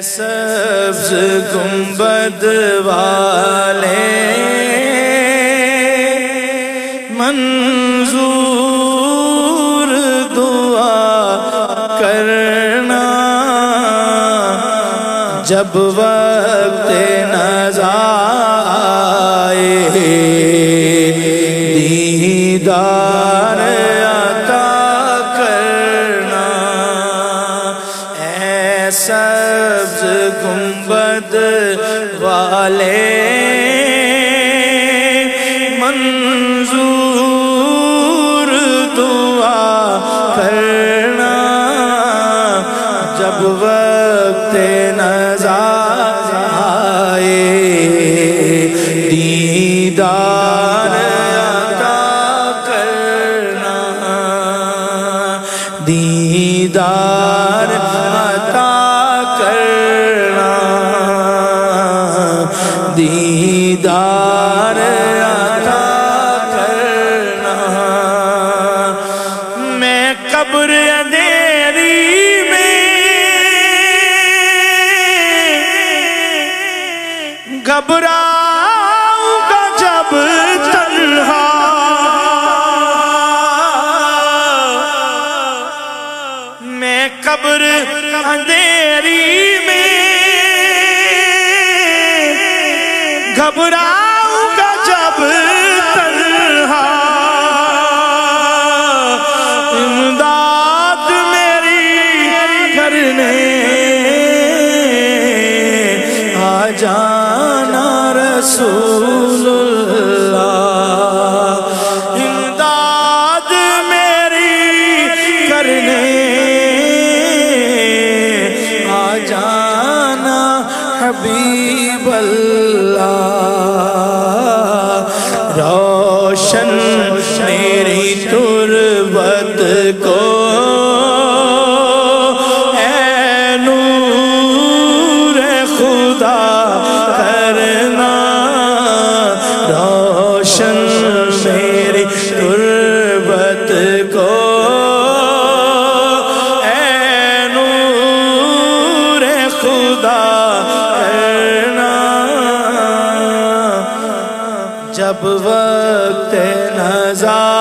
سبز گنبد والے منظور دعا کرنا، جب وقت نزا آئے دیدار عطا کرنا۔ اے سبز گنبد والے منظور دعا کرنا، جب وقت نزا آئے دیدار عطا کرنا، دیدار عطا کرنا، دیدار عطا کرنا۔ میں قبر اندھیری میں گھبراؤں گا جب تنہا، میں قبر اندھیری میں گھبراؤں گا جب تنہا، امداد میری کرنے آ جانا رسول اللہ، امداد میری کرنے آ جانا حبیب اللہ۔ روشن میری تربت کو اے نور خدا کرنا، روشن میری تربت کو اے نور خدا کرنا، جب وقت نزا